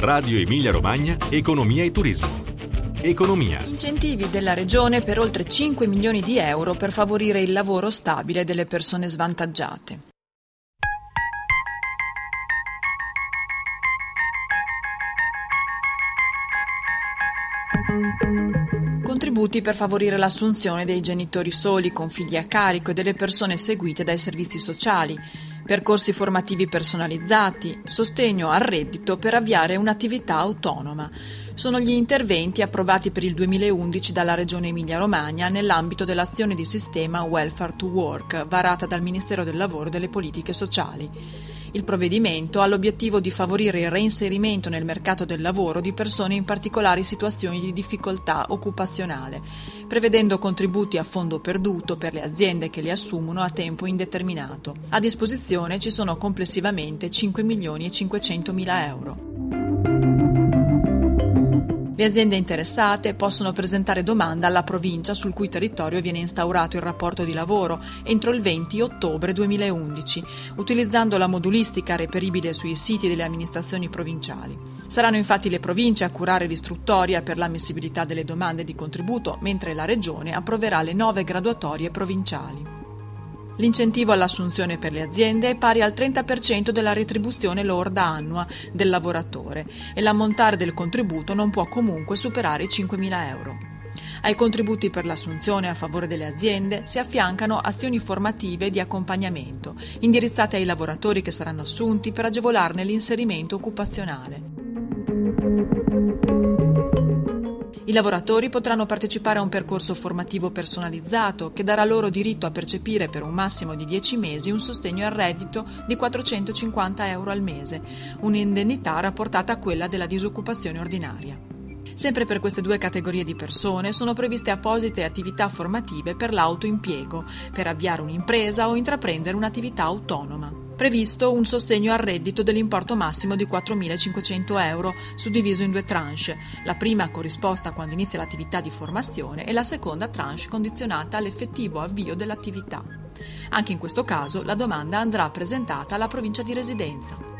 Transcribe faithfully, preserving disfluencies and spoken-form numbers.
Radio Emilia Romagna, Economia e Turismo. Economia. Incentivi della Regione per oltre cinque milioni di euro per favorire il lavoro stabile delle persone svantaggiate. Contributi per favorire l'assunzione dei genitori soli con figli a carico e delle persone seguite dai servizi sociali, percorsi formativi personalizzati, sostegno al reddito per avviare un'attività autonoma. Sono gli interventi approvati per il duemilaundici dalla Regione Emilia-Romagna nell'ambito dell'azione di sistema Welfare to Work, varata dal Ministero del Lavoro e delle Politiche Sociali. Il provvedimento ha l'obiettivo di favorire il reinserimento nel mercato del lavoro di persone in particolari situazioni di difficoltà occupazionale, prevedendo contributi a fondo perduto per le aziende che li assumono a tempo indeterminato. A disposizione ci sono complessivamente cinque milioni e cinquecentomila euro. Le aziende interessate possono presentare domanda alla provincia sul cui territorio viene instaurato il rapporto di lavoro entro il venti ottobre duemilaundici, utilizzando la modulistica reperibile sui siti delle amministrazioni provinciali. Saranno infatti le province a curare l'istruttoria per l'ammissibilità delle domande di contributo, mentre la Regione approverà le nove graduatorie provinciali. L'incentivo all'assunzione per le aziende è pari al trenta per cento della retribuzione lorda annua del lavoratore e l'ammontare del contributo non può comunque superare i cinquemila euro. Ai contributi per l'assunzione a favore delle aziende si affiancano azioni formative e di accompagnamento, indirizzate ai lavoratori che saranno assunti per agevolarne l'inserimento occupazionale. I lavoratori potranno partecipare a un percorso formativo personalizzato che darà loro diritto a percepire per un massimo di dieci mesi un sostegno al reddito di quattrocentocinquanta euro al mese, un'indennità rapportata a quella della disoccupazione ordinaria. Sempre per queste due categorie di persone sono previste apposite attività formative per l'autoimpiego, per avviare un'impresa o intraprendere un'attività autonoma. Previsto un sostegno al reddito dell'importo massimo di quattromilacinquecento euro, suddiviso in due tranche, la prima corrisposta quando inizia l'attività di formazione e la seconda tranche condizionata all'effettivo avvio dell'attività. Anche in questo caso la domanda andrà presentata alla provincia di residenza.